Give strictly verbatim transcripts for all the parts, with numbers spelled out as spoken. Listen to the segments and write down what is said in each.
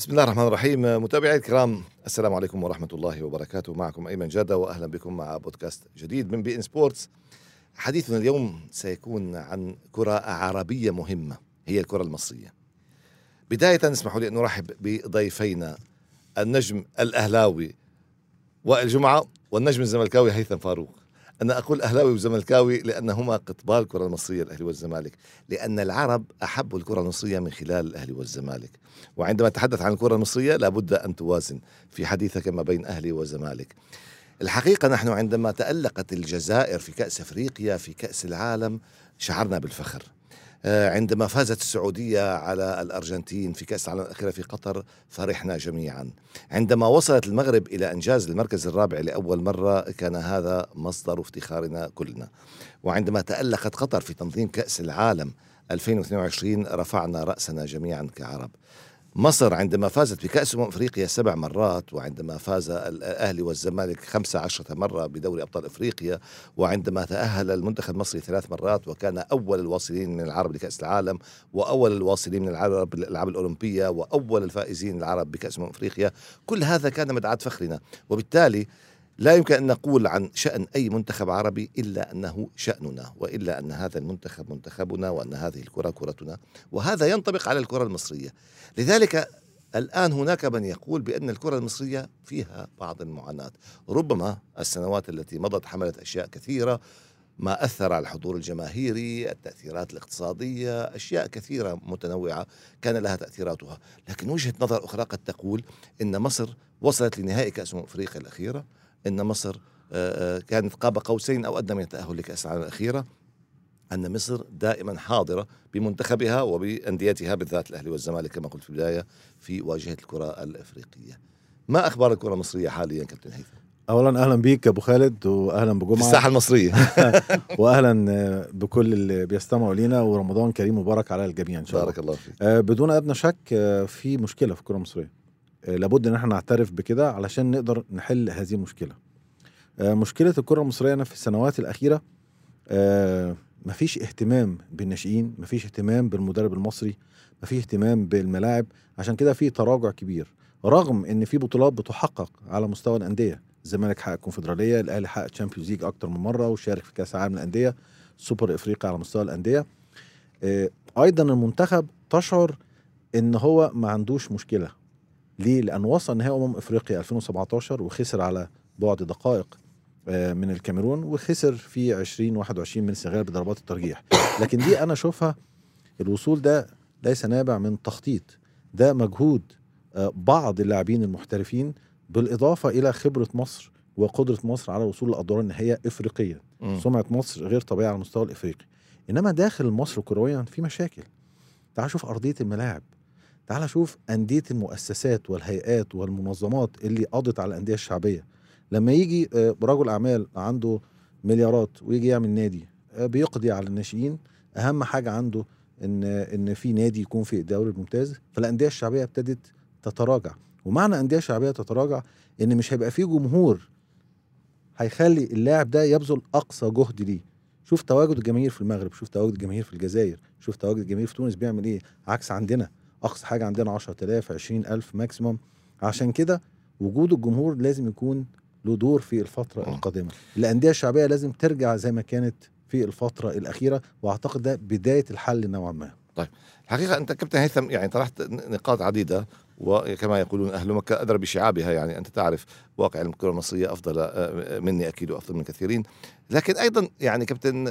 بسم الله الرحمن الرحيم. متابعي الكرام، السلام عليكم ورحمة الله وبركاته. معكم أيمن جادة وأهلا بكم مع بودكاست جديد من بي إن سبورتس. حديثنا اليوم سيكون عن كرة عربية مهمة، هي الكرة المصرية. بداية اسمحوا لي أن نرحب بضيفينا النجم الأهلاوي وائل جمعة والنجم الزملكاوي هيثم فاروق. أنا أقول أهلاوي وزملكاوي لأنهما قطبان الكرة المصرية، الأهلي والزمالك، لأن العرب أحبوا الكرة المصرية من خلال الأهلي والزمالك. وعندما تحدث عن الكرة المصرية لابد أن توازن في حديثك ما بين أهلي وزمالك. الحقيقة نحن عندما تألقت الجزائر في كأس أفريقيا في كأس العالم شعرنا بالفخر. عندما فازت السعودية على الأرجنتين في كأس العالم الأخيرة في قطر فرحنا جميعا. عندما وصلت المغرب إلى إنجاز المركز الرابع لأول مرة كان هذا مصدر افتخارنا كلنا. وعندما تألقت قطر في تنظيم كأس العالم ألفين واثنين وعشرين رفعنا رأسنا جميعا كعرب. مصر عندما فازت بكأس أمم أفريقيا سبع مرات، وعندما فاز الأهلي والزمالك خمسة عشرة مرة بدوري أبطال أفريقيا، وعندما تأهل المنتخب المصري ثلاث مرات وكان أول الواصلين من العرب لكأس العالم، وأول الواصلين من العرب للألعاب الأولمبية، وأول الفائزين العرب بكأس أمم أفريقيا، كل هذا كان مدعاة فخرنا. وبالتالي لا يمكن أن نقول عن شأن أي منتخب عربي إلا أنه شأننا، وإلا أن هذا المنتخب منتخبنا، وأن هذه الكرة كرتنا، وهذا ينطبق على الكرة المصرية. لذلك الآن هناك من يقول بأن الكرة المصرية فيها بعض المعاناة. ربما السنوات التي مضت حملت أشياء كثيرة، ما أثر على الحضور الجماهيري، التأثيرات الاقتصادية، أشياء كثيرة متنوعة كان لها تأثيراتها. لكن وجهة نظر أخرى قد تقول إن مصر وصلت لنهائي كأس أمم أفريقيا الأخيرة، إن مصر كانت قاب قوسين أو أدنى من التأهل لكأس العالم الأخيرة، أن مصر دائما حاضرة بمنتخبها وبأنديتها بالذات الأهلي والزمالك كما قلت في البداية في واجهة الكرة الأفريقية. ما أخبار الكرة المصرية حاليا كابتن هيثم؟ أولا أهلا بيك أبو خالد، وأهلا بجمعة في الساحة المصرية وأهلا بكل اللي بيستمعوا لينا، ورمضان كريم مبارك على الجميع إن شاء الله. بارك الله فيك. بدون أدنى شك في مشكلة في الكرة المصرية، لابد ان احنا نعترف بكده علشان نقدر نحل هذه المشكلة. مشكلة الكرة المصرية أنا في السنوات الأخيرة مفيش اهتمام بالناشئين، مفيش اهتمام بالمدرب المصري، مفيش اهتمام بالملاعب. عشان كده في تراجع كبير، رغم ان في بطولات بتحقق على مستوى الأندية. الزمالك حقق كونفدرالية، الأهلي حقق تشامبيونز ليج أكتر من مرة، وشارك في كأس العالم للأندية، سوبر إفريقيا على مستوى الأندية. أيضا المنتخب تشعر ان هو ما عندوش مشكلة. ليه؟ لأنه وصل نهائي أمم أفريقيا ألفين وسبعتاشر وخسر على بعد دقائق من الكاميرون، وخسر في عشرين واحد وعشرين من السنغال بضربات الترجيح. لكن دي أنا أشوفها الوصول ده ليس نابع من تخطيط، ده مجهود بعض اللاعبين المحترفين بالإضافة إلى خبرة مصر وقدرة مصر على وصول الأدوار النهائية إفريقيا. سمعة مصر غير طبيعية على المستوى الإفريقي. إنما داخل مصر كرويا في مشاكل. تعال شوف أرضية الملاعب، تعال شوف أندية المؤسسات والهيئات والمنظمات اللي قضت على الأندية الشعبية. لما يجي رجل أعمال عنده مليارات ويجي يعمل نادي بيقضي على الناشئين، أهم حاجة عنده إن إن في نادي يكون في الدوري الممتاز. فالأندية الشعبية ابتدت تتراجع، ومعنى أندية شعبية تتراجع إن مش هيبقى فيه جمهور هيخلي اللاعب ده يبذل أقصى جهد ليه. شوف تواجد الجماهير في المغرب، شوف تواجد الجماهير في الجزائر، شوف تواجد الجماهير في تونس بيعمل إيه. عكس عندنا أقصى حاجة عندنا عشرة آلاف عشرين ألف ماكسيموم. عشان كده وجود الجمهور لازم يكون له دور في الفترة القادمة. الأندية الشعبية لازم ترجع زي ما كانت في الفترة الأخيرة، وأعتقد ده بداية الحل نوعا ما. طيب الحقيقة أنت كابتن هيثم يعني طرحت نقاط عديدة، وكما يقولون أهل مكة أدرى بشعابها. يعني أنت تعرف واقع الكرة المصرية أفضل مني أكيد وأفضل من كثيرين. لكن أيضا يعني كابتن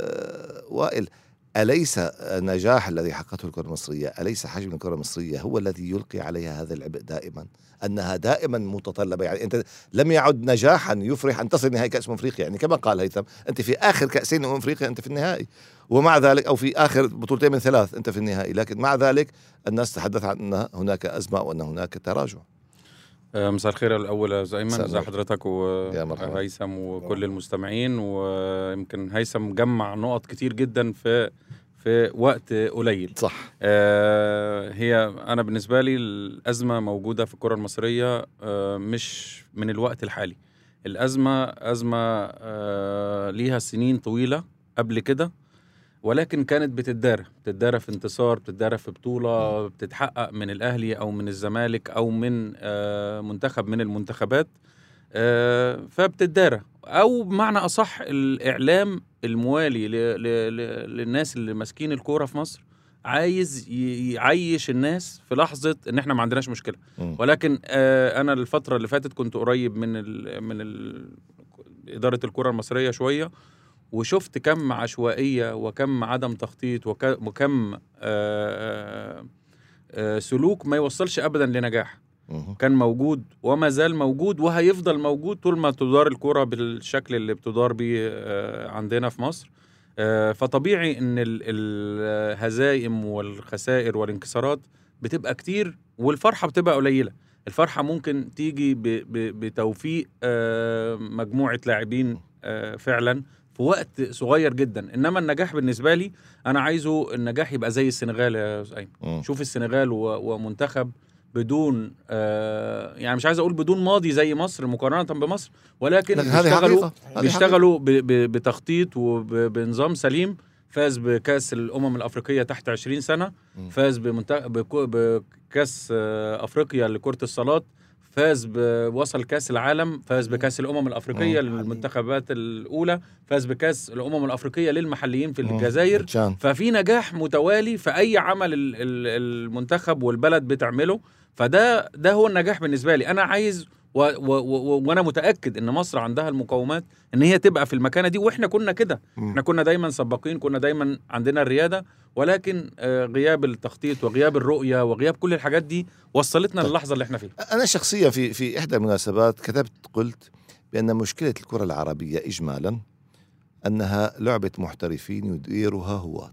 وائل، أليس النجاح الذي حققته الكرة المصرية، أليس حجم الكرة المصرية هو الذي يلقي عليها هذا العبء دائما؟ أنها دائما متطلبة. يعني أنت لم يعد نجاحا يفرح أن تصل نهائي كأس أمم أفريقيا. يعني كما قال هيثم، أنت في آخر كأسين أمم أفريقيا أنت في النهائي، ومع ذلك أو في آخر بطولتين من ثلاث أنت في النهائي، لكن مع ذلك الناس تحدث عن أن هناك أزمة وأن هناك تراجع. مساء الخير الأول يا أيمن، ازي حضرتك وهيثم وكل المستمعين. ويمكن هيثم جمع نقط كتير جدا في في وقت قليل. صح. آه هي أنا بالنسبة لي الأزمة موجودة في الكرة المصرية، آه مش من الوقت الحالي. الأزمة أزمة آه ليها سنين طويلة قبل كده، ولكن كانت بتتدارى بتتدارى في انتصار، بتتدارى في بطولة بتتحقق من الأهلي أو من الزمالك أو من آه منتخب من المنتخبات، آه فبتتدارى. أو بمعنى أصح الإعلام الموالي للناس اللي ماسكين الكورة في مصر عايز يعيش الناس في لحظة إن إحنا ما عندناش مشكلة. ولكن آه أنا الفترة اللي فاتت كنت قريب من ال من ال إدارة الكرة المصرية شوية، وشفت كم عشوائية وكم عدم تخطيط وكم آآ آآ سلوك ما يوصلش أبدا لنجاح. كان موجود وما زال موجود وهيفضل موجود طول ما تدار الكرة بالشكل اللي بتدار بيه عندنا في مصر. فطبيعي ان الهزائم والخسائر والانكسارات بتبقى كتير والفرحة بتبقى قليلة. الفرحة ممكن تيجي بتوفيق مجموعة لاعبين فعلا في وقت صغير جدا، انما النجاح بالنسبة لي انا عايزه النجاح يبقى زي السنغال يا أستاذ أيمن. شوف السنغال ومنتخب بدون آه يعني مش عايز اقول بدون ماضي زي مصر مقارنة بمصر، ولكن بيشتغلوا بيشتغلوا بتخطيط وبنظام سليم. فاز بكاس الامم الافريقيه تحت عشرين سنة، فاز بكاس افريقيا لكرة الصالات، فاز بوصل كاس العالم، فاز بكاس الامم الافريقيه للمنتخبات الاولى، فاز بكاس الامم الافريقيه للمحليين في الجزائر. ففي نجاح متوالي في اي عمل المنتخب والبلد بتعمله، فده ده هو النجاح بالنسبه لي. انا عايز و و و وانا متاكد ان مصر عندها المقومات ان هي تبقى في المكانه دي، واحنا كنا كده، احنا كنا دايما سباقين، كنا دايما عندنا الرياده، ولكن غياب التخطيط وغياب الرؤيه وغياب كل الحاجات دي وصلتنا طيب. للحظه اللي احنا فيها. انا شخصيا في في احدى المناسبات كتبت قلت بان مشكله الكره العربيه اجمالا انها لعبه محترفين يديرها هواة.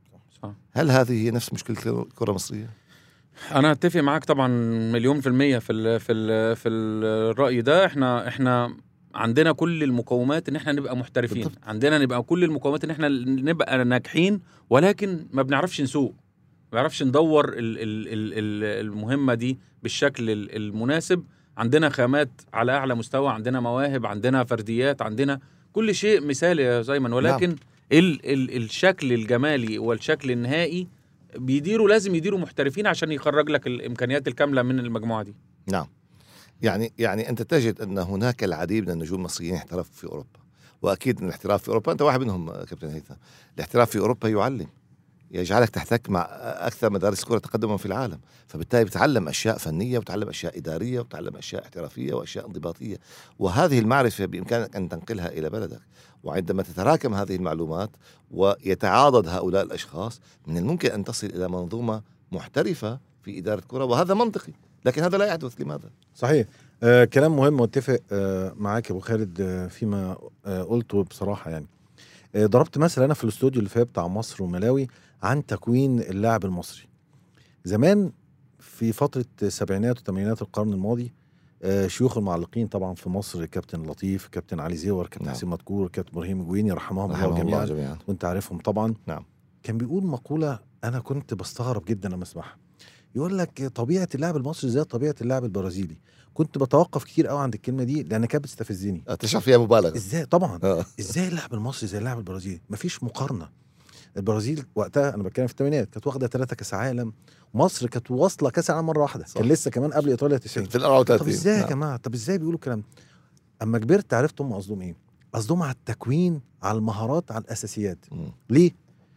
هل هذه هي نفس مشكله الكره المصريه؟ انا اتفق معاك طبعا مليون في المية في ال في ال في الرأي ده. احنا احنا عندنا كل المقومات ان احنا نبقى محترفين بالضبط. عندنا نبقى كل المقومات ان احنا نبقى ناجحين، ولكن ما بنعرفش نسوق، ما بنعرفش ندور ال ال ال المهمة دي بالشكل المناسب. عندنا خامات على اعلى مستوى، عندنا مواهب، عندنا فرديات، عندنا كل شيء مثالي يا زيمن، ولكن نعم. ال ال الشكل الجمالي والشكل النهائي بيديروا لازم يديروا محترفين عشان يخرج لك الامكانيات الكامله من المجموعه دي. نعم. يعني يعني انت تجد ان هناك العديد من النجوم المصريين احترفوا في اوروبا، واكيد ان الاحتراف في اوروبا انت واحد منهم كابتن هيثم. الاحتراف في اوروبا يعلم، يجعلك تحتك مع اكثر مدارس كره تقدما في العالم، فبالتالي بتتعلم اشياء فنيه وتتعلم اشياء اداريه وتتعلم اشياء احترافيه واشياء انضباطيه، وهذه المعرفه بامكانك ان تنقلها الى بلدك. وعندما تتراكم هذه المعلومات ويتعاضد هؤلاء الاشخاص، من الممكن ان تصل الى منظومه محترفه في اداره كره، وهذا منطقي، لكن هذا لا يحدث. لماذا؟ صحيح. آه كلام مهم، واتفق آه معاك يا ابو خالد آه فيما آه قلته بصراحه. يعني آه ضربت مثلا انا في الاستوديو اللي فات بتاع مصر وملاوي عن تكوين اللاعب المصري زمان في فتره السبعينات وثمانينات القرن الماضي. آه شيوخ المعلقين طبعا في مصر كابتن لطيف، كابتن علي زيور، كابتن حسين نعم. مدكور، كابتن ابراهيم جويني رحمهم الله جميعا, جميعا. وانت عارفهم طبعا. نعم. كان بيقول مقوله انا كنت بستغرب جدا لما اسمعها، يقول لك طبيعه اللاعب المصري زي طبيعه اللاعب البرازيلي. كنت بتوقف كتير قوي عند الكلمه دي لان كانت بتستفزني. تشرح فيها مبالغه. ازاي طبعا ازاي اللاعب المصري زي اللاعب البرازيلي؟ مفيش مقارنه. البرازيل وقتها انا بتكلم في الثمانينات كانت واخده ثلاثة كاس عالم، مصر كانت واصله كاس عالم مره واحده، كان لسه كمان قبل ايطاليا تسعين في الأربعة وثلاثين. طب ازاي يا جماعه؟ طب ازاي بيقولوا الكلام؟ اما كبرت عرفت هم قصدهم ايه. قصدهم على التكوين، على المهارات، على الاساسيات. م. ليه؟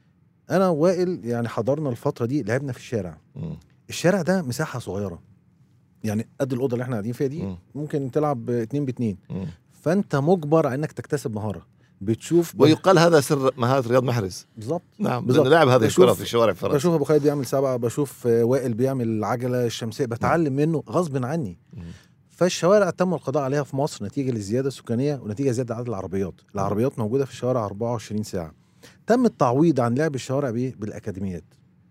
انا وائل يعني حضرنا الفتره دي لعبنا في الشارع. م. الشارع ده مساحه صغيره، يعني قد الاوضه اللي احنا قاعدين فيها دي. م. ممكن تلعب اتنين باتنين. م. فانت مجبر على انك تكتسب مهاره. بتشوف ويقال هذا سر مهارة رياض محرز. بالظبط. نعم بالظبط. لاعب هذه الكرة في الشوارع في فرنسا. بشوف ابو خالد بيعمل سبعة، بشوف وائل بيعمل العجلة الشمسية، بتعلم منه غصب عني. م. فالشوارع تم القضاء عليها في مصر نتيجة للزيادة السكانية ونتيجة زيادة عدد العربيات. العربيات موجودة في الشوارع أربعة وعشرين ساعة. تم التعويض عن لعب الشوارع بيه بالأكاديميات،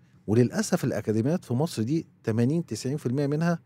وللأسف الأكاديميات في مصر دي ثمانين تسعين بالمية منها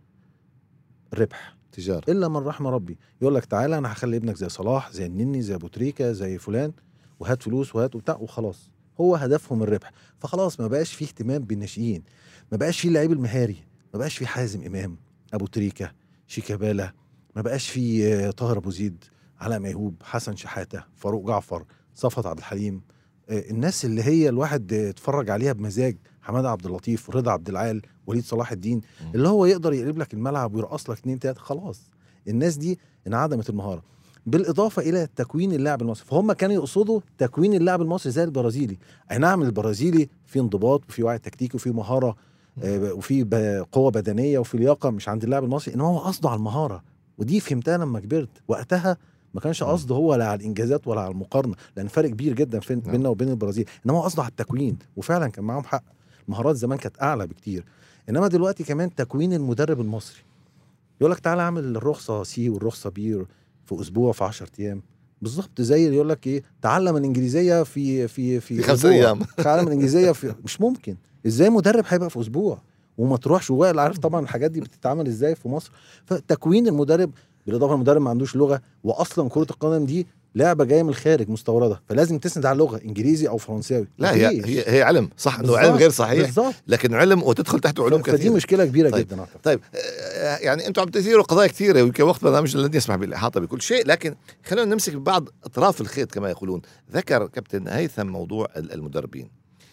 ربح تجارة، إلا من رحم ربي. يقول لك تعالى أنا هخلي ابنك زي صلاح، زي النني، زي أبو تريكة، زي فلان، وهات فلوس وهات وبتاع وخلاص. هو هدفهم الربح. فخلاص ما بقاش فيه اهتمام بالناشئين، ما بقاش فيه اللعيب المهاري، ما بقاش فيه حازم إمام، أبو تريكة، شيكابالا، ما بقاش فيه طاهر أبو زيد، علاء ميهوب، حسن شحاتة، فاروق جعفر، صفوت عبد الحليم، آه، الناس اللي هي الواحد اتفرج عليها بمزاج، حماده عبد اللطيف، رضا عبد العال، وليد صلاح الدين، مم. اللي هو يقدر يقلب لك الملعب ويرقص لك اتنين تلاته. خلاص الناس دي انعدمت المهاره، بالاضافه الى تكوين اللاعب المصري. فهم كانوا يقصدوا تكوين اللاعب المصري زي البرازيلي. اي نعم البرازيلي في انضباط وفي وعي تكتيكي وفي مهاره آه، وفي ب- قوه بدنيه وفي لياقه مش عند اللاعب المصري، انما هو قصده على المهاره. ودي فهمتها لما كبرت. وقتها ما كانش قصده هو لا على الانجازات ولا على المقارنه، لان فرق كبير جدا في بيننا وبين البرازيل، انما هو قصده على التكوين. وفعلا كان معاهم حق، المهارات زمان كانت اعلى بكتير. انما دلوقتي كمان تكوين المدرب المصري، يقول لك تعالى اعمل الرخصه سي والرخصه بي في اسبوع، في عشرة ايام، بالظبط زي اللي يقول لك ايه، تعلم الانجليزيه في في في, في خمس أسبوع. أيام. تعلم الانجليزيه في مش ممكن. ازاي مدرب هيبقى في اسبوع وما تروحش؟ وائل عارف طبعا الحاجات دي بتتعمل ازاي في مصر. فتكوين المدرب، بالاضافه المدرب ما عندوش لغه، واصلا كره القدم دي لعبه جايه من الخارج مستورده، فلازم تسند على اللغه انجليزي او فرنساوي. لا هي مفيش. هي هي علم صح، انه بالظبط. علم غير صحيح، بالظبط. لكن علم وتدخل تحته علوم ف- فدي كثيره. مشكله كبيره طيب. جدا أعتقد. طيب آه، يعني انتم عم تثيروا قضايا كثيره، ويمكن وقت برنامج لن يسمح بالاحاطه بكل شيء، لكن خلونا نمسك ببعض اطراف الخيط كما يقولون. ذكر كابتن هيثم موضوع المدربين.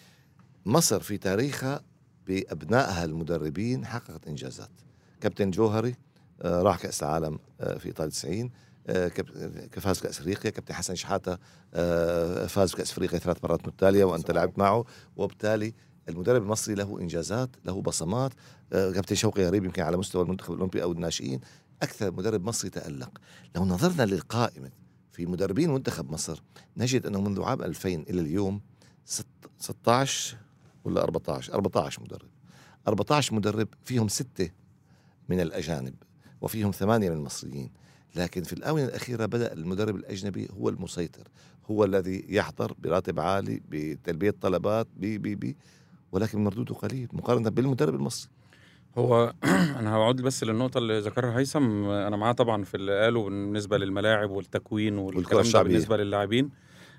مصر في تاريخها بابنائها المدربين حققت انجازات. كابتن جوهري آه، راح كاس العالم آه، في ايطاليا تسعين، آه، كاب- فاز كاس افريقيا. كابتن حسن شحاته آه، فاز كاس افريقيا ثلاث مرات متتاليه وانت لعبت معه، وبالتالي المدرب المصري له انجازات، له بصمات. آه، كابتن شوقي غريب يمكن على مستوى المنتخب الاولمبي او الناشئين اكثر مدرب مصري تالق. لو نظرنا للقائمه في مدربين منتخب مصر نجد انه منذ عام ألفين الى اليوم ست- ستة عشر ولا أربعة عشر أربعة عشر مدرب. أربعة عشر مدرب فيهم ستة من الأجانب وفيهم ثمانية من المصريين. لكن في الآونة الأخيرة بدأ المدرب الأجنبي هو المسيطر، هو الذي يحضر براتب عالي، بتلبية طلبات، بي بي بي ولكن مردوده قليل مقارنة بالمدرب المصري. هو انا هقعد بس للنقطه اللي ذكرها هيثم، انا معاه طبعا في اللي قاله بالنسبه للملاعب والتكوين والكرة والكلام ده الشعبية. بالنسبه للاعبين.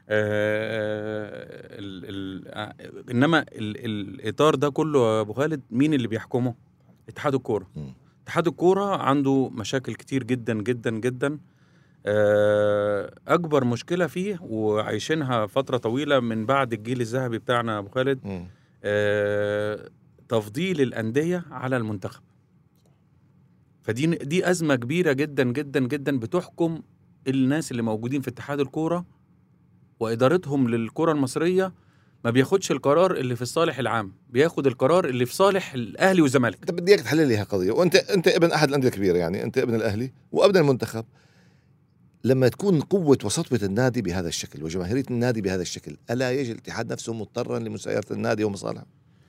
آه، ال ال آه، انما ال الاطار ده كله يا ابو خالد مين اللي بيحكمه؟ اتحاد الكوره. مم. اتحاد الكوره عنده مشاكل كتير جدا جدا جدا. آه، اكبر مشكله فيه وعايشينها فتره طويله من بعد الجيل الذهبي بتاعنا يا ابو خالد، مم. آه، تفضيل الأندية على المنتخب. فدي دي أزمة كبيرة جدا جدا جدا بتحكم الناس اللي موجودين في اتحاد الكورة وإدارتهم للكرة المصرية. ما بياخدش القرار اللي في الصالح العام، بياخد القرار اللي في صالح الأهلي والزمالك. انت بدي اياك تحلل لي هالقضيه، وانت انت ابن احد الانديه الكبيره، يعني انت ابن الاهلي وابن المنتخب. لما تكون قوه وسطوه النادي بهذا الشكل وجماهيريه النادي بهذا الشكل، الا يجي الاتحاد نفسه مضطرا لمسايره النادي ومصالحه؟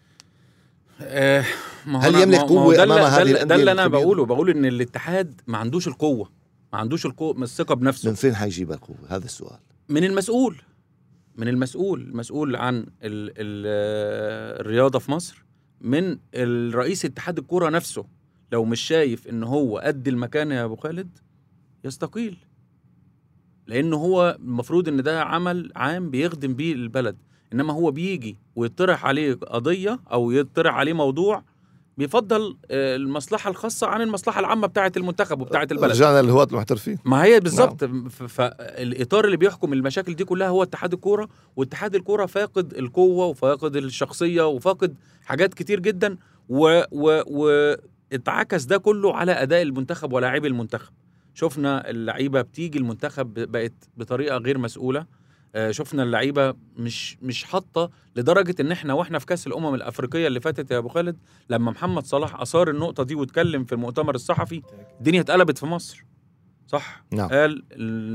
آه، ما هو هل أنا- يملك ما- ما هو قوة ده اللي- أمام ده هذه اللي- الأندية ده اللي أنا الكبيرة؟ بقوله بقول إن الاتحاد ما عندوش القوة، ما عندوش القوة من الثقة بنفسه. من فين حيجيب القوه؟ هذا السؤال. من المسؤول من المسؤول المسؤول عن ال ال الرياضة في مصر، من الرئيس اتحاد الكورة نفسه. لو مش شايف ان هو قد المكان يا ابو خالد يستقيل، لانه هو المفروض ان ده عمل عام بيخدم بيه البلد. انما هو بيجي ويطرح عليه قضية او يطرح عليه موضوع، بيفضل آه، المصلحة الخاصة عن المصلحة العامة بتاعة المنتخب وبتاعة البلد. رجعنا للهواة المحترفين. ما هي بالظبط. نعم. فالاطار اللي بيحكم المشاكل دي كلها هو اتحاد الكوره، واتحاد الكوره فاقد القوه وفاقد الشخصيه وفاقد حاجات كتير جدا، و و واتعكس ده كله على اداء المنتخب ولاعبي المنتخب. شفنا اللعيبه بتيجي المنتخب بقت بطريقه غير مسؤوله. شفنا اللعيبه مش مش حاطه، لدرجه ان احنا واحنا في كاس الامم الافريقيه اللي فاتت يا ابو خالد، لما محمد صلاح اثار النقطه دي واتكلم في المؤتمر الصحفي، الدنيا اتقلبت في مصر. صح. نعم. قال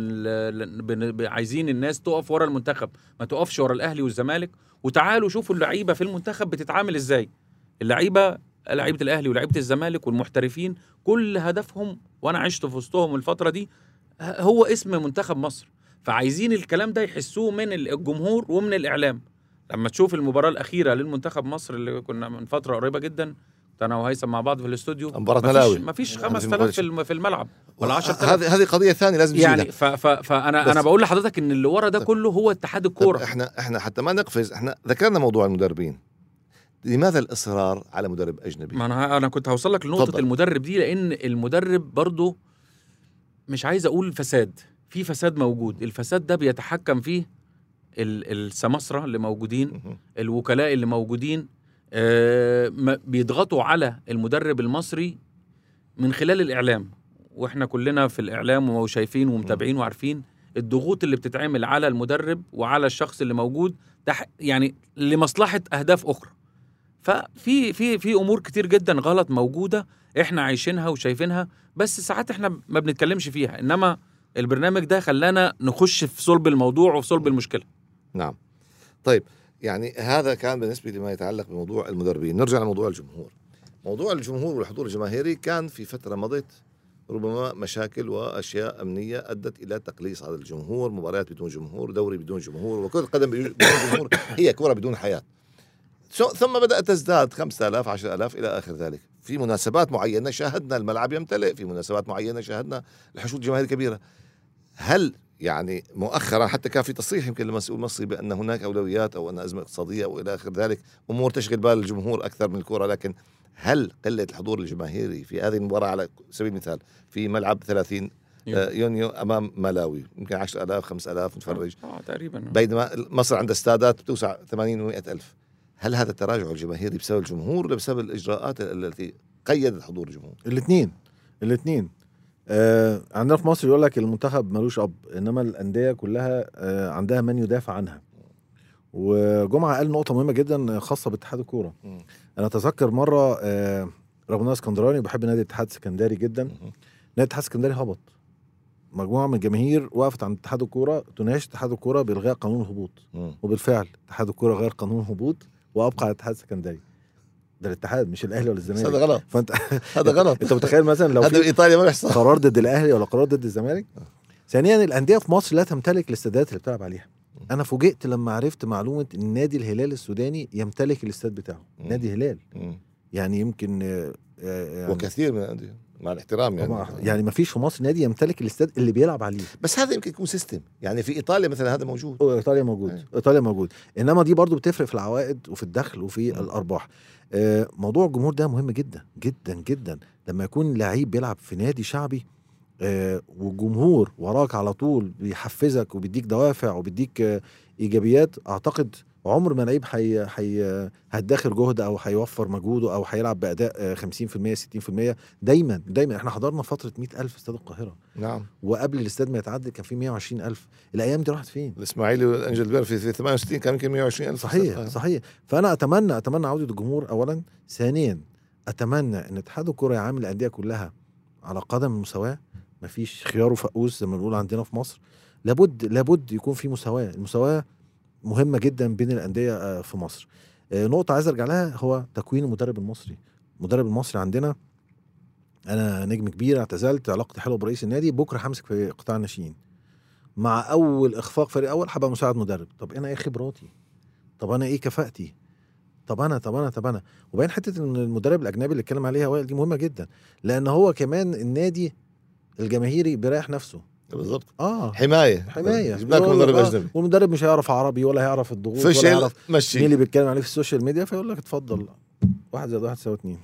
ال- ال- عايزين الناس تقف ورا المنتخب، ما تقفش ورا الاهلي والزمالك، وتعالوا شوفوا اللعيبه في المنتخب بتتعامل ازاي. اللعيبه لعيبه الاهلي ولعيبه الزمالك والمحترفين كل هدفهم، وانا عشت في وسطهم الفتره دي، هو اسم منتخب مصر. فعايزين الكلام ده يحسوه من الجمهور ومن الاعلام. لما تشوف المباراه الاخيره للمنتخب مصر اللي كنا من فتره قريبه جدا، انا وهيثم مع بعض في الاستوديو، مباراة ملاوي، ما فيش خمسة آلاف في الم- في الملعب ولا عشرة آلاف. هذه هذه قضيه ثانيه لازم يعني نشيلها. ف ف فانا انا بقول لحضرتك ان اللي ورا ده كله هو اتحاد الكوره. احنا احنا حتى ما نقفز، احنا ذكرنا موضوع المدربين، لماذا الاصرار على مدرب اجنبي؟ ما انا انا كنت هوصل لك لنقطه فضل. المدرب دي، لان المدرب برضو مش عايز اقول فساد، في فساد موجود. الفساد ده بيتحكم فيه السماسرة اللي موجودين، مهم. الوكلاء اللي موجودين، آه، ما- بيضغطوا على المدرب المصري من خلال الإعلام، وإحنا كلنا في الإعلام وشايفين ومتابعين وعارفين الضغوط اللي بتتعمل على المدرب وعلى الشخص اللي موجود تح يعني لمصلحة أهداف أخرى. ففي في في أمور كتير جدا غلط موجودة إحنا عايشينها وشايفينها، بس ساعات إحنا ما بنتكلمش فيها، إنما البرنامج ده خلانا نخش في صلب الموضوع وفي صلب المشكلة. نعم. طيب يعني هذا كان بالنسبة لما يتعلق بموضوع المدربين. نرجع لموضوع الجمهور. موضوع الجمهور والحضور الجماهيري كان في فترة مضت ربما مشاكل وأشياء أمنية أدت إلى تقليص عدد الجمهور، مباريات بدون جمهور، دوري بدون جمهور، وكرة القدم بدون جمهور هي كرة بدون حياة. ثم بدأت تزداد خمسة آلاف عشرة آلاف إلى آخر ذلك. في مناسبات معينة شاهدنا الملعب يمتلئ، في مناسبات معينة شاهدنا الحشود جماهيرية كبيرة. هل يعني مؤخرا حتى كان في تصريح يمكن لمسؤول مصري بأن هناك أولويات أو أن أزمة اقتصادية أو إلى آخر ذلك، أمور تشغل بال الجمهور أكثر من الكرة، لكن هل قلة الحضور الجماهيري في هذه المباراة على سبيل المثال في ملعب ثلاثين يونيو أمام ملاوي يمكن عشرة آلاف خمسة آلاف متفرج آه تقريبا، بينما مصر عندها استادات بتوسع ثمانين ومئة ألف، هل هذا التراجع الجماهيري بسبب الجمهور ولا بسبب الإجراءات التي قيدت حضور الجمهور؟ الاثنين الاثنين آه عندنا في مصر يقول لك المنتخب ملوش أب، إنما الأندية كلها آه عندها من يدافع عنها. وجمعة قال نقطة مهمة جدا خاصة باتحاد الكورة. م. أنا أتذكر مرة آه رغم أن أنا اسكندراني وبحب نادي الاتحاد السكندري جدا، م. نادي الاتحاد السكندري هبط، مجموعة من الجماهير وقفت عند اتحاد الكورة تناقش اتحاد الكورة بإلغاء قانون الهبوط، م. وبالفعل اتحاد الكورة غير قانون الهبوط وأبقى على الاتحاد السكندري. ده الاتحاد مش الأهلي ولا الزمالك. هذا غلط. فأنت هذا غلط. أنت متخيل مثلا لو هذا في بإيطاليا ما بيحصل قرار ضد الأهلي ولا قرار ضد الزمالك؟ ثانيا الأندية في مصر لا تمتلك الاستادات اللي بتلعب عليها. أنا فوجئت لما عرفت معلومة إن نادي الهلال السوداني يمتلك الاستاد بتاعه، م. نادي الهلال. م. يعني يمكن آه، آه، يعني وكثير من الأندية مع الاحترام يعني يعني ما فيش في مصر نادي يمتلك الاستاد اللي بيلعب عليه. بس هذا يمكن يكون سيستم، يعني في إيطاليا مثلا هذا موجود، ايطاليا موجود أيه. ايطاليا موجود انما دي برضو بتفرق في العوائد وفي الدخل وفي م. الارباح. آه موضوع الجمهور ده مهم جدا جدا جدا. لما يكون لعيب بيلعب في نادي شعبي آه والجمهور وراك على طول بيحفزك وبيديك دوافع وبيديك آه ايجابيات، اعتقد عمر ما لعيب حي... حي... هيدخر جهد او هيوفر مجهوده او هيلعب باداء خمسين في المية ستين في المية. دايما دايما احنا حضرنا فتره مئة ألف استاد القاهره، نعم، وقبل الاستاد ما يتعدل كان في مئة وعشرين ألف. الايام دي راحت فين؟ الاسماعيلي والانجل بير في ثمانية وستين كان يمكن مئة وعشرين ألف. صحيح صحيح. فانا اتمنى اتمنى عوده الجمهور اولا. ثانيا اتمنى ان اتحاد الكره يعامل الانديه كلها على قدم المساواه، مفيش خيار وفقوس زي ما بنقول عندنا في مصر. لابد لابد يكون في مساواه. المساواه مهمه جدا بين الانديه في مصر. نقطه عايز ارجع لها هو تكوين المدرب المصري. المدرب المصري عندنا، انا نجم كبير، اعتزلت، علاقتي حلوه برئيس النادي، بكره همسك في قطاع الناشئين، مع اول اخفاق فريق اول هبقى مساعد مدرب. طب انا ايه خبراتي؟ طب انا ايه كفاءتي؟ طب انا طب انا طب انا وبين حته ان المدرب الاجنبي اللي اتكلم عليها وائل دي مهمه جدا، لان هو كمان النادي الجماهيري بيريح نفسه. بالضبط، اه حمايه حمايه. جبنا لكم مدرب آه. اجنبي، والمدرب مش هيعرف عربي ولا هيعرف الضغوط ولا فشل هيعرف مشي مين اللي بيتكلم عليه في السوشيال ميديا، فيقول لك اتفضل واحد زائد واحد يساوي اتنين.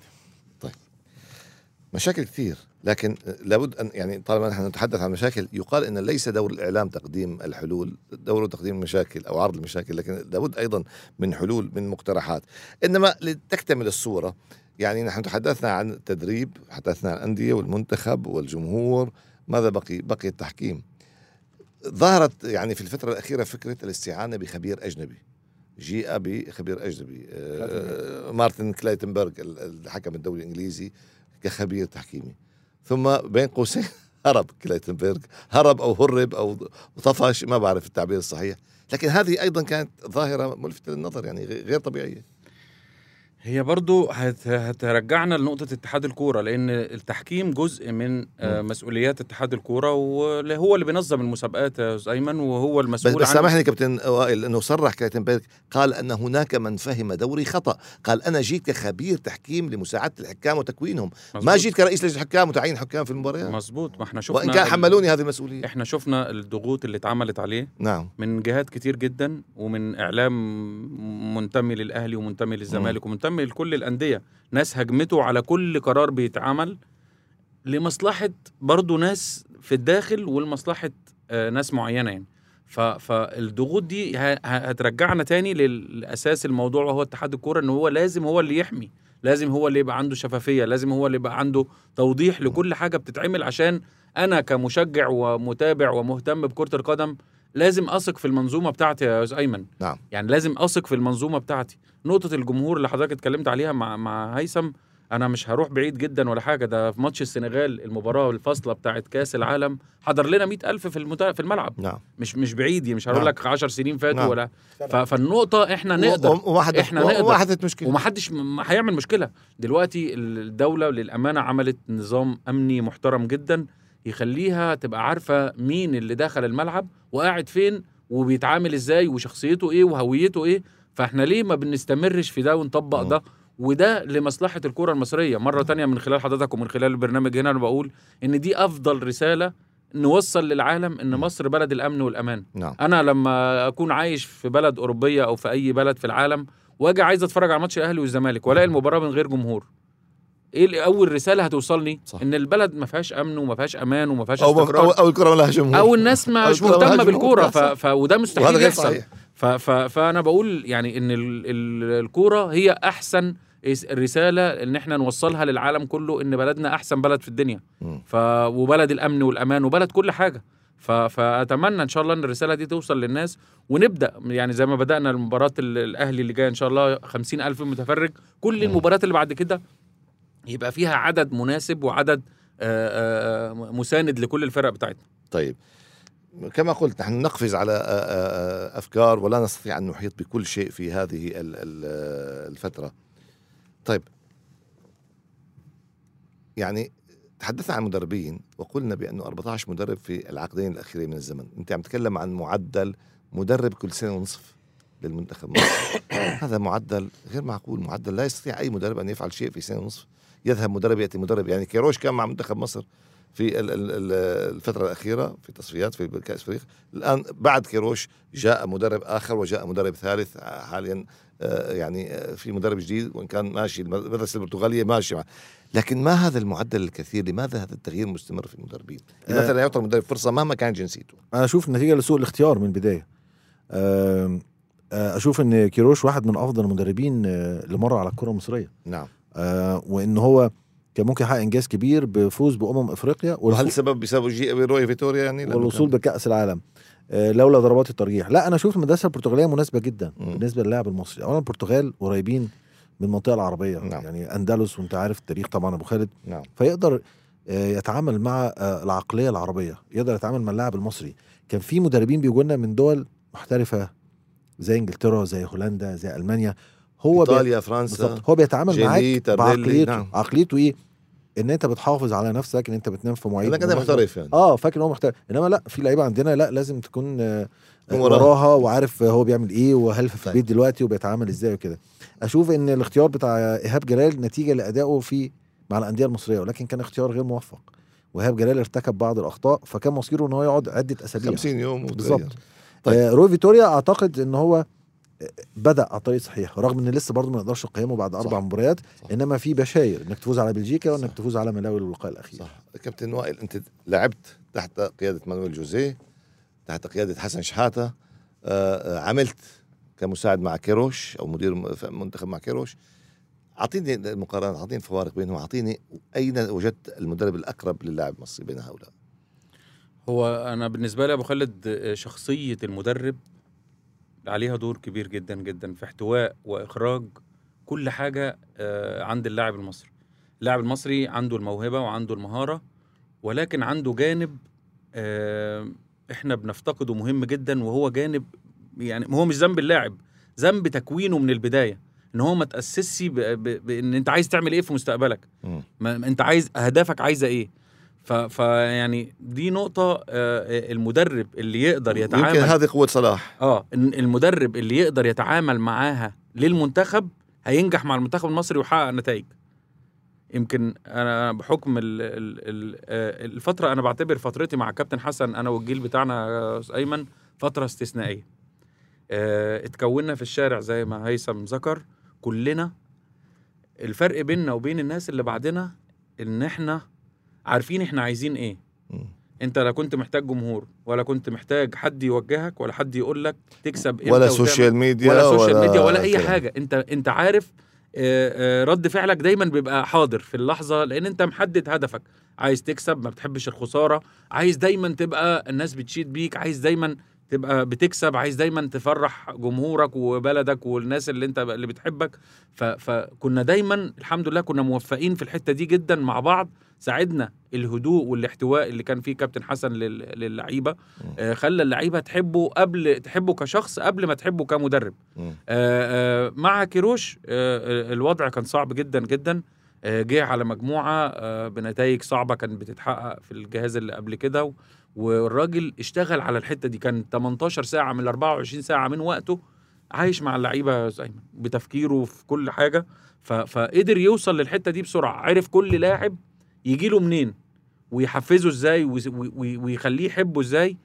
مشاكل كثير، لكن لابد أن يعني طالما نحن نتحدث عن مشاكل، يقال أن ليس دور الإعلام تقديم الحلول، دوره تقديم المشاكل أو عرض المشاكل، لكن لابد أيضا من حلول، من مقترحات. إنما لتكتمل الصورة، يعني نحن تحدثنا عن التدريب، تحدثنا عن الأندية والمنتخب والجمهور، ماذا بقي؟ بقي التحكيم. ظهرت يعني في الفترة الأخيرة فكرة الاستعانة بخبير أجنبي، جيء بخبير أجنبي آه مارتن كلايتنبرغ الحكم الدولي الإنجليزي كخبير تحكيمي، ثم بين قوسين هرب كلايتنبرغ، هرب أو هرب أو طفش، ما بعرف التعبير الصحيح، لكن هذه أيضا كانت ظاهرة ملفتة للنظر، يعني غير طبيعية. هي برضو هت هترجعنا لنقطة اتحاد الكورة، لأن التحكيم جزء من آه مسؤوليات اتحاد الكورة، وهو اللي بينظم المسابقات يا أستاذ أيمن، وهو المسؤول. بس, بس سامحني كابتن وائل، أنه صرح كلايتنبرغ قال أن هناك من فهم دوري خطأ، قال أنا جيت كخبير تحكيم لمساعدة الحكام وتكوينهم، مزبوط. ما جيت كرئيس لجنة الحكام وتعيين حكام في المباريات. مظبوط. ما احنا شفنا، وإن كان حملوني هذه المسؤولية. احنا شفنا الضغوط اللي اتعملت عليه، نعم، من جهات كتير جدا، ومن إعلام منتمي للأهلي ومنتمي للزمالك ومنتمي لكل الأندية، ناس هجمته على كل قرار بيتعمل لمصلحة برضو ناس في الداخل، والمصلحة آه ناس معينة يعني. فالضغوط دي هترجعنا تاني للاساس الموضوع، وهو اتحاد الكوره، ان هو لازم هو اللي يحمي، لازم هو اللي يبقى عنده شفافيه، لازم هو اللي يبقى عنده توضيح لكل حاجه بتتعمل، عشان انا كمشجع ومتابع ومهتم بكره القدم لازم اثق في المنظومه بتاعتي يا استاذ ايمن. نعم. يعني لازم اثق في المنظومه بتاعتي. نقطه الجمهور اللي حضرتك اتكلمت عليها مع مع هيثم، انا مش هروح بعيد جدا ولا حاجه، ده في ماتش السنغال المباراه الفاصله بتاعت كاس العالم حضر لنا مئة ألف في المت... في الملعب. نعم. مش مش بعيد، مش هقول نعم. لك عشر سنين فاتوا. نعم. ولا ف... نعم. فالنقطه احنا نقدر وواحد احنا نقدر وواحد مشكله ومحدش م... هيعمل مشكله. دلوقتي الدوله للامانه عملت نظام امني محترم جدا يخليها تبقى عارفه مين اللي دخل الملعب وقاعد فين وبيتعامل ازاي وشخصيته ايه وهويته ايه. فاحنا ليه ما بنستمرش في ده ونطبق م. ده؟ وده لمصلحة الكرة المصرية. مرة تانية من خلال حضرتك ومن خلال البرنامج هنا أنا بقول إن دي أفضل رسالة نوصل للعالم إن مصر بلد الأمن والأمان. نعم. أنا لما أكون عايش في بلد أوروبية أو في أي بلد في العالم واجي عايز أتفرج على ماتش الأهلي والزمالك ولاقي المباراة من غير جمهور، ايه اول رساله هتوصلني؟ صح. ان البلد ما فيهاش امن وما فيهاش امان وما فيهاش استقرار، او او الكره ما لها جمهور، او الناس مش مهتمه بالكوره. ف... ف... وده مستحيل يحصل. ف... ف... فانا بقول يعني ان ال... ال... الكوره هي احسن الرساله ان احنا نوصلها للعالم كله، ان بلدنا احسن بلد في الدنيا. ف... وبلد الامن والامان وبلد كل حاجه. ف... فاتمنى ان شاء الله ان الرساله دي توصل للناس، ونبدا يعني زي ما بدانا المباراه الاهلي اللي جايه ان شاء الله خمسين ألف متفرج، كل المباريات اللي بعد كده يبقى فيها عدد مناسب وعدد آآ آآ مساند لكل الفرق بتاعتنا. طيب كما قلت نحن نقفز على أفكار ولا نستطيع أن نحيط بكل شيء في هذه الفترة. طيب يعني تحدثنا عن مدربين وقلنا بأنه أربعة عشر مدرب في العقدين الأخيرين من الزمن. أنت عم تتكلم عن معدل مدرب كل سنة ونصف للمنتخب مصر. هذا معدل غير معقول، معدل لا يستطيع أي مدرب أن يفعل شيء في سنة ونصف. يذهب مدرب يأتي مدرب. يعني كيروش كان مع منتخب مصر في الفترة الأخيرة في تصفيات في كأس أفريقيا. الآن بعد كيروش جاء مدرب آخر وجاء مدرب ثالث حاليا. يعني في مدرب جديد وإن كان ماشي المدرسة البرتغالية ماشي معه. لكن ما هذا المعدل الكثير؟ لماذا هذا التغيير مستمر في المدربين؟ لماذا لا يعطى المدرب فرصة مهما كان جنسيته؟ أنا أشوف نتيجة لسوء الاختيار من البداية. أشوف أن كيروش واحد من أفضل المدربين اللي مر على الكرة المصرية. نعم. آه وان هو كان ممكن يحقق انجاز كبير بفوز بامم افريقيا، وهل سبب بسبب روي فيتوريا يعني والوصول بكاس العالم آه لولا ضربات الترجيح. لا انا اشوف المدرسه البرتغاليه مناسبه جدا م. بالنسبه للاعب المصري. اولا البرتغال قريبين من المنطقه العربيه. نعم. يعني اندلس وانت عارف التاريخ طبعا ابو خالد. نعم. فيقدر آه يتعامل مع آه العقليه العربيه، يقدر يتعامل مع اللاعب المصري. كان في مدربين بيجوا لنا من دول محترفه زي انجلترا زي هولندا زي المانيا، هو إيطاليا فرنسا بالضبط. هو بيتعامل معاك بعقليته. نعم. عقليته ايه؟ ان انت بتحافظ على نفسك، ان انت بتنام في مواعيد. انا كده محترف يعني. اه فاكر ان هو محترف. انما لا، في لعيبه عندنا لا لازم تكون آه وراها وعارف هو بيعمل ايه وهل في البيت دلوقتي وبيتعامل ازاي وكده. اشوف ان الاختيار بتاع ايهاب جلال نتيجه لادائه في مع الانديه المصريه، ولكن كان اختيار غير موفق، وايهاب جلال ارتكب بعض الاخطاء فكان مصيره ان هو يقعد عده اسابيع خمسين يوم بالظبط. طيب. آه روي فيتوريا اعتقد ان هو بدأ على طريق صحيح، رغم ان لسه برضه ما نقدرش نقيمه بعد اربع مباريات. انما في بشاير انك تفوز على بلجيكا وانك صح. تفوز على ملاوي اللقاء الاخير. صح. كابتن وائل، انت لعبت تحت قياده مانويل جوزيه، تحت قياده حسن شحاته، آه عملت كمساعد مع كيروش او مدير منتخب مع كيروش. اعطيني المقارنه، اعطيني الفوارق بينهم، اعطيني اين وجدت المدرب الاقرب للاعب المصري بين هؤلاء. هو انا بالنسبه لي ابو خالد شخصيه المدرب عليها دور كبير جدا جدا في احتواء واخراج كل حاجه عند اللاعب المصري. اللاعب المصري عنده الموهبه وعنده المهاره، ولكن عنده جانب احنا بنفتقده مهم جدا، وهو جانب يعني هو مش ذنب اللاعب، ذنب تكوينه من البدايه، ان هو ما تاسسش بان انت عايز تعمل ايه في مستقبلك، ما انت عايز اهدافك عايزه ايه. فيعني دي نقطة المدرب اللي يقدر يتعامل، يمكن هذه قوة صلاح. اه المدرب اللي يقدر يتعامل معاها للمنتخب هينجح مع المنتخب المصري ويحقق نتائج. يمكن انا بحكم ال ال الفترة، انا بعتبر فترتي مع كابتن حسن انا والجيل بتاعنا ايمن فترة استثنائية. اه اتكوننا في الشارع زي ما هيثم ذكر كلنا. الفرق بيننا وبين الناس اللي بعدنا ان احنا عارفين احنا عايزين ايه. انت لا كنت محتاج جمهور، ولا كنت محتاج حد يوجهك، ولا حد يقول لك تكسب امتى ولا وتعمل- سوشيال ميديا ولا سوشيال ميديا ولا اي كلام. حاجه. انت انت عارف آه، آه، رد فعلك دايما بيبقى حاضر في اللحظه، لان انت محدد هدفك. عايز تكسب، ما بتحبش الخساره، عايز دايما تبقى الناس بتشيد بيك، عايز دايما تبقى بتكسب، عايز دايما تفرح جمهورك وبلدك والناس اللي انت اللي بتحبك. ف- فكنا دايما الحمد لله كنا موفقين في الحته دي جدا مع بعض. ساعدنا الهدوء والاحتواء اللي كان فيه كابتن حسن لل- للعيبه، آه، خلى اللعيبه تحبه قبل تحبه كشخص قبل ما تحبه كمدرب. مم. آه، آه، مع كيروش آه، آه، الوضع كان صعب جدا جدا. آه، جه على مجموعة آه، بنتائج صعبة كانت بتتحقق في الجهاز اللي قبل كده، و- والراجل اشتغل على الحتة دي. كان تمنتاشر ساعة من ال أربعة وعشرين ساعة من وقته عايش مع اللعيبة يا أستاذ أيمن، بتفكيره في كل حاجة. ف- فقدر يوصل للحتة دي بسرعة، عرف كل لاعب يجيله منين ويحفزه ازاي ويس- وي- وي- ويخليه يحبه ازاي.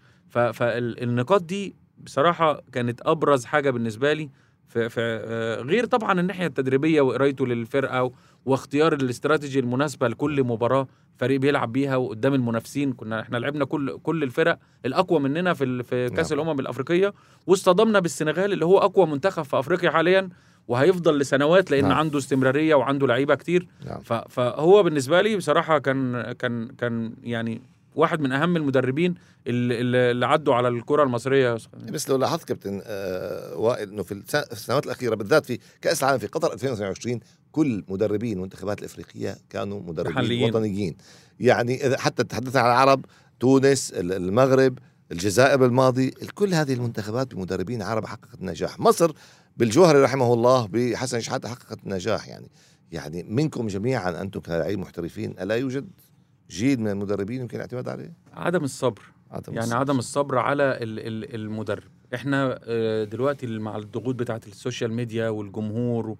فالنقاط دي بصراحة كانت أبرز حاجة بالنسبة لي. في في آه، غير طبعا الناحية التدريبية وقرايته للفرقة و- واختيار الاستراتيجي المناسبة لكل مباراة فريق بيلعب بيها وقدام المنافسين. كنا احنا لعبنا كل كل الفرق الأقوى مننا في ال- في كأس نعم. الأمم الأفريقية، واصطدمنا بالسنغال اللي هو أقوى منتخب في أفريقيا حاليا وهيفضل لسنوات، لأن نعم. عنده استمرارية وعنده لعيبة كتير. نعم. ف- فهو بالنسبة لي بصراحة كان كان كان يعني واحد من أهم المدربين اللي, اللي اللي عدوا على الكرة المصرية. بس لو لاحظت كابتن آه وائل انه في الس- في السنوات الاخيره بالذات في كاس العالم في قطر ألفين واثنين وعشرين كل مدربين المنتخبات الافريقيه كانوا مدربين محليين. وطنيين. يعني اذا حتى تحدثنا عن العرب، تونس، ال- المغرب، الجزائر بالماضي، كل هذه المنتخبات بمدربين عرب حققت نجاح. مصر بالجوهري رحمه الله بحسن شحاته حققت نجاح. يعني يعني منكم جميعا انتم كلاعبين محترفين الا يوجد جيل من المدربين يمكن الاعتماد عليه؟ عدم الصبر، عدم يعني الصبر. عدم الصبر على ال- ال- المدرب. احنا آه، دلوقتي مع الضغوط بتاعت السوشيال ميديا والجمهور،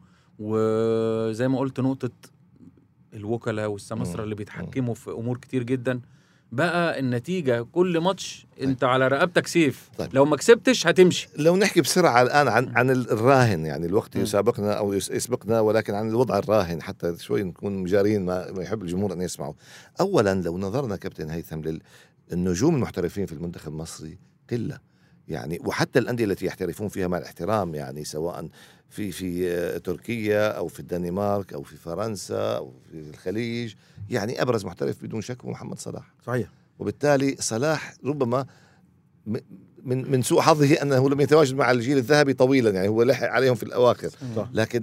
وزي ما قلت نقطة الوكلاء والسماسرة مم. اللي بيتحكموا في امور كتير جدا، بقى النتيجة كل ماتش انت على رقبتك سيف. طيب. لو ما كسبتش هتمشي. لو نحكي بسرعة الآن عن عن الراهن، يعني الوقت م. يسابقنا أو يس- يسبقنا، ولكن عن الوضع الراهن حتى شوي نكون مجارين ما, ما يحب الجمهور أن يسمعوا. أولا لو نظرنا كابتن هيثم للنجوم المحترفين في المنتخب المصري قلة، يعني وحتى الأندية التي يحترفون فيها مع الاحترام، يعني سواء في في آه، تركيا أو في الدنمارك أو في فرنسا أو في الخليج، يعني أبرز محترف بدون شك هو محمد صلاح. صحيح. وبالتالي صلاح ربما م- من من سوء حظه انه لم يتواجد مع الجيل الذهبي طويلا، يعني هو لحق عليهم في الاواخر. صح. لكن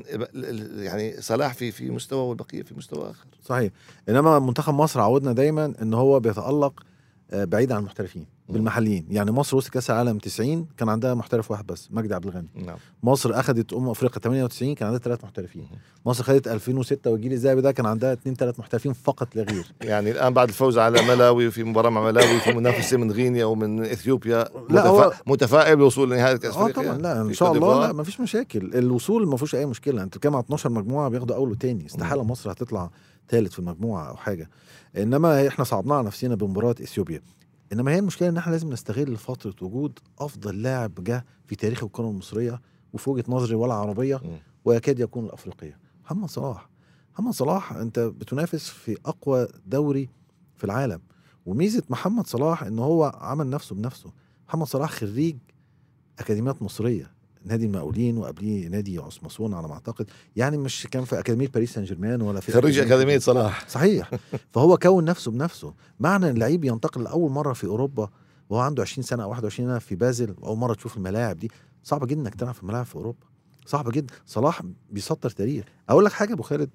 يعني صلاح في في مستوى والبقيه في مستوى اخر. صحيح. انما منتخب مصر عودنا دايما ان هو بيتألق آه، بعيد عن المحترفين بالمحليين. يعني مصر وصل كاس العالم تسعين كان عندها محترف واحد بس، مجدي عبد الغني. نعم. مصر اخذت امم افريقيا ثمانية وتسعين كان عندها ثلاث محترفين. مصر خدت ألفين وستة والجيل الذهبي ده كان عندها اثنين ثلاث محترفين فقط لا غير. يعني الان بعد الفوز على ملاوي وفي مباراه مع ملاوي في منافسه من غينيا ومن اثيوبيا، لا هو متفا... متفائل بالوصول لنهائي كاس اه افريقيا. طبعا لا ان في شاء كوت الله ديفوار. لا ما فيش مشاكل. الوصول ما فيهوش اي مشكله. انت بتتكلم على اتناشر مجموعه بياخدوا اول وتاني، استحاله مصر هتطلع ثالث في المجموعه او حاجه. انما احنا صعبنا على نفسنا بمباراه اثيوبيا. انما هي المشكله ان احنا لازم نستغل فتره وجود افضل لاعب جه في تاريخ الكره المصريه وفي وجهه نظري ولا عربيه مم. ويكاد يكون الافريقيه، محمد صلاح. محمد صلاح انت بتنافس في اقوى دوري في العالم، وميزه محمد صلاح ان هو عمل نفسه بنفسه. محمد صلاح خريج اكاديميات مصريه، نادي المقاولين وقبليه نادي عثماسون على ما اعتقد، يعني مش كان في اكاديميه باريس سان جيرمان ولا في خريج اكاديميه صلاح. صحيح. فهو كون نفسه بنفسه. معنى ان اللعيب ينتقل لاول مره في اوروبا وهو عنده عشرين سنه او واحد وعشرين سنه في بازل، واول مره تشوف الملاعب دي، صعبه جدا انك تلعب في ملاعب في اوروبا، صعبه جدا. صلاح بيسطر تاريخ. اقول لك حاجه ابو خالد،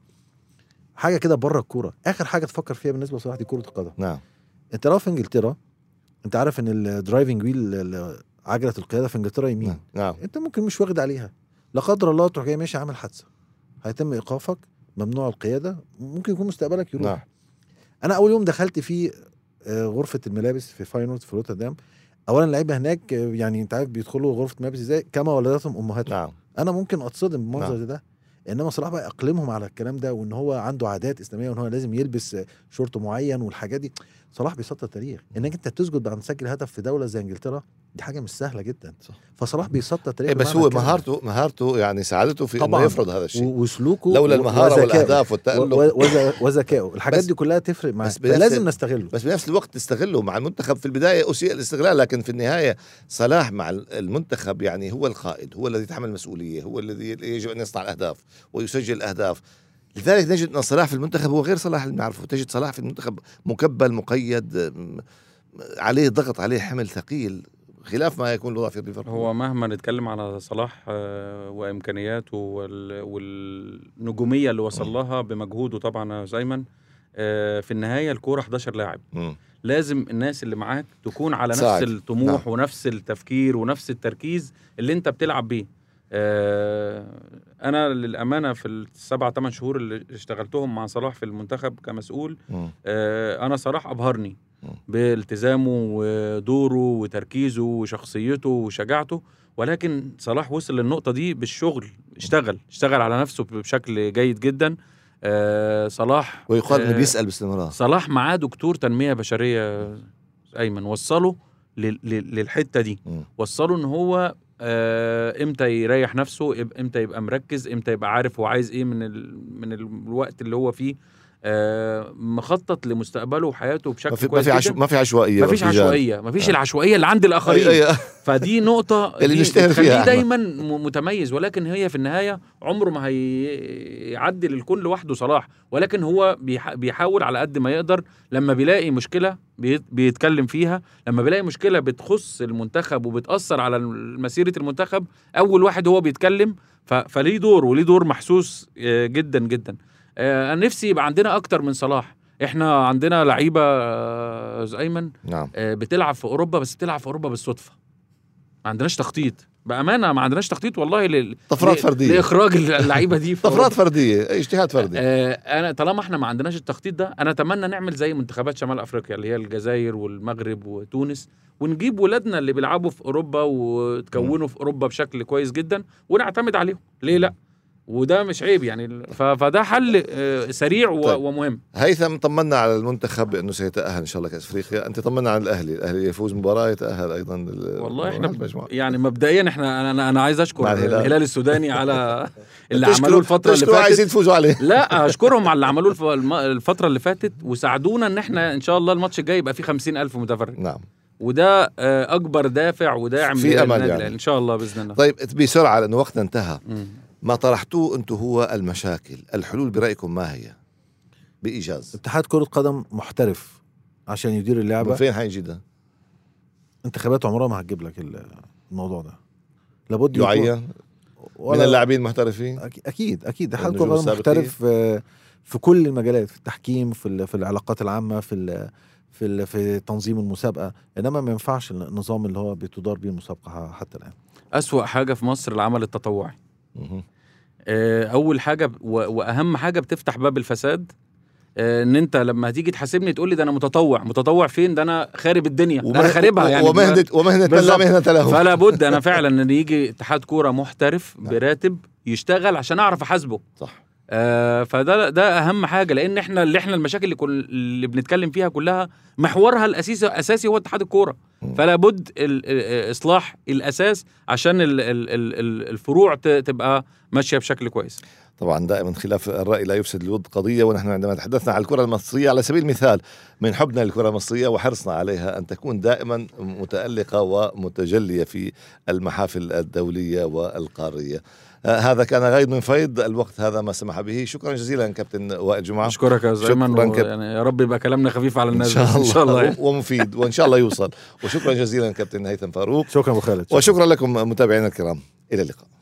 حاجه كده بره الكوره، اخر حاجه تفكر فيها بالنسبه لصلاح دي كره القدم. نعم. انت لو في انجلترا، انت عارف ان الدرايفنج ويل عجله القياده في انجلترا يمين. نعم. انت ممكن مش واخد عليها، لا قدر الله تروح جاي ماشي عامل حادثه، هيتم ايقافك، ممنوع القياده، ممكن يكون مستقبلك يروح. نعم. انا اول يوم دخلت في آه، غرفه الملابس في فاينورد في روتردام، اولا اللعيبه هناك آه، يعني انت عارف بيدخلوا غرفه الملابس ازاي، كما ولدتهم امهاتهم. نعم. انا ممكن اتصدم بالمنظر نعم. ده. انما صلاح بقى اقلمهم على الكلام ده، وان هو عنده عادات اسلاميه وان هو لازم يلبس شورت معين والحاجات دي. صلاح بيسطر تاريخ. انك انت تسجد بعد مسجل هدف في دوله زي انجلترا دي حاجه مش سهله جدا. صح. فصلاح بيسطر تاريخ. إيه بس هو مهارته مهارته يعني ساعدته في انه يفرض هذا الشيء، وسلوكه لولا المهاره والاهداف والتألق وذكائه الحاجات دي كلها تفرق معاه، لازم نستغله. بس بنفس الوقت تستغله مع المنتخب. في البدايه اسيء الاستغلال، لكن في النهايه صلاح مع المنتخب يعني هو القائد، هو الذي يتحمل المسؤوليه، هو الذي يجب ان يصنع الاهداف ويسجل الاهداف. لذلك نجد ان صلاح في المنتخب هو غير صلاح اللي بنعرفه. تجد صلاح في المنتخب مكبل مقيد، عليه ضغط، عليه حمل ثقيل، خلاف ما يكون الوضع في ليفربول. هو مهما نتكلم على صلاح وامكانياته والنجوميه اللي وصل لها بمجهوده طبعا يا ايمن، في النهايه الكوره حداشر لاعب. م. لازم الناس اللي معاك تكون على نفس ساعد. الطموح نعم. ونفس التفكير ونفس التركيز اللي انت بتلعب بيه. انا للامانه في السبع ثمان شهور اللي اشتغلتهم مع صلاح في المنتخب كمسؤول، م. انا صلاح ابهرني بالتزامه ودوره وتركيزه وشخصيته وشجاعته. ولكن صلاح وصل للنقطة دي بالشغل، اشتغل اشتغل على نفسه بشكل جيد جدا. آه صلاح ويقال انه بيسأل باستمرار. صلاح معاه دكتور تنمية بشرية ايمن، وصله للحتة دي، م. وصله ان هو آه امتى يريح نفسه، امتى يبقى مركز، امتى يبقى عارف هو عايز ايه من ال... من الوقت اللي هو فيه. آه مخطط لمستقبله وحياته بشكل ما كويس في عشو... ما في عشوائيه، ما فيش عشوائيه، ما فيش آه. العشوائيه اللي عند الاخرين. أي أي. فدي نقطه اللي نشتهر فيها دايما متميز، ولكن هي في النهايه عمره ما هيعدي للكل لوحده صلاح، ولكن هو بيحاول على قد ما يقدر. لما بيلاقي مشكله بيتكلم فيها، لما بيلاقي مشكله بتخص المنتخب وبتاثر على مسيره المنتخب اول واحد هو بيتكلم. فليه دور وليه دور محسوس جدا جدا. أنا نفسي يبقى عندنا أكتر من صلاح. إحنا عندنا لعيبة أيمن نعم. بتلعب في أوروبا، بس بتلعب في أوروبا بالصدفة، ما عندناش تخطيط بأمانة، ما عندناش تخطيط والله ل... طفرات فردية لإخراج اللعيبة دي طفرات فردية، اجتهاد فردي. أنا طالما إحنا ما عندناش التخطيط ده، أنا أتمنى نعمل زي منتخبات شمال أفريقيا اللي هي الجزائر والمغرب وتونس، ونجيب ولادنا اللي بيلعبوا في أوروبا وتكونوا في أوروبا بشكل كويس جدا ونعتمد عليهم. ليه لأ؟ وده مش عيب يعني. فده حل سريع طيب. ومهم. هيثم، طمنا على المنتخب انه سيتأهل ان شاء الله كأس افريقيا. انت طمنا عن الاهلي، الاهلي يفوز مباراة يتأهل ايضا. والله احنا ب... يعني مبدئيا احنا انا انا عايز اشكر الهلال. الهلال السوداني على اللي عملوه الفترة اللي فاتت. عايزين يفوزوا عليه. لا اشكرهم على اللي عملوه الفترة اللي فاتت، وساعدونا ان احنا ان شاء الله الماتش الجاي يبقى فيه خمسين ألف متفرج. نعم. وده اكبر دافع وداعم في امل يعني. ان شاء الله باذن الله. طيب بسرعة لانه وقتنا انتهى. م. ما طرحتوه انتم هو المشاكل، الحلول برأيكم ما هي بإيجاز؟ اتحاد كرة قدم محترف عشان يدير اللعبة. من فين حيجي ده؟ انتخابات عمرها ما هتجيب لك الموضوع ده. لابد يعين من اللاعبين المحترفين. اكيد اكيد اتحاد كرة قدم محترف في كل المجالات، في التحكيم، في في العلاقات العامة، في في في تنظيم المسابقة. انما ما ينفعش النظام اللي هو بتدار بيه المسابقة حتى الآن. أسوأ حاجة في مصر العمل التطوعي. اول حاجه واهم حاجه بتفتح باب الفساد. ان انت لما هتيجي تحاسبني تقول لي ده انا متطوع، متطوع فين؟ ده انا خارب الدنيا، ده انا خاربها يعني. ومهنه ومهنه لا مهنه له. فلا بد انا فعلا ان يجي اتحاد كوره محترف براتب يشتغل عشان اعرف احاسبه. صح. آه فده ده اهم حاجه، لان احنا اللي احنا المشاكل اللي, كل اللي بنتكلم فيها كلها محورها الاساسي اساسي هو اتحاد الكوره. فلا بد اصلاح الاساس عشان ال ال ال الفروع تبقى ماشيه بشكل كويس. طبعا دائما خلاف الرأي لا يفسد الود قضية، ونحن عندما تحدثنا عن الكرة المصرية على سبيل المثال من حبنا للكرة المصرية وحرصنا عليها أن تكون دائما متألقة ومتجلية في المحافل الدولية والقارية. آه هذا كان غيض من فيض، الوقت هذا ما سمح به. شكرا جزيلا كابتن وائل جمعة. أشكرك يا زيمن، كب... يعني يا رب يبقى كلامنا خفيف على الناس إن شاء الله, إن شاء الله ومفيد وإن شاء الله يوصل. وشكرا جزيلا كابتن هيثم فاروق. شكرا أبو خالد. وشكرا لكم متابعينا الكرام، إلى اللقاء.